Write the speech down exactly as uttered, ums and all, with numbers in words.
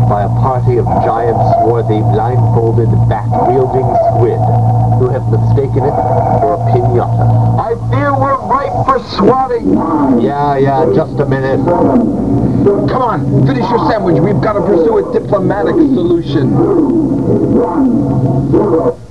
by a party of giant, swarthy, blindfolded, bat-wielding squid who have mistaken it for a pinata. I fear we're ripe for swatting. Yeah, yeah, just a minute. Come on, finish your sandwich. We've got to pursue a diplomatic solution.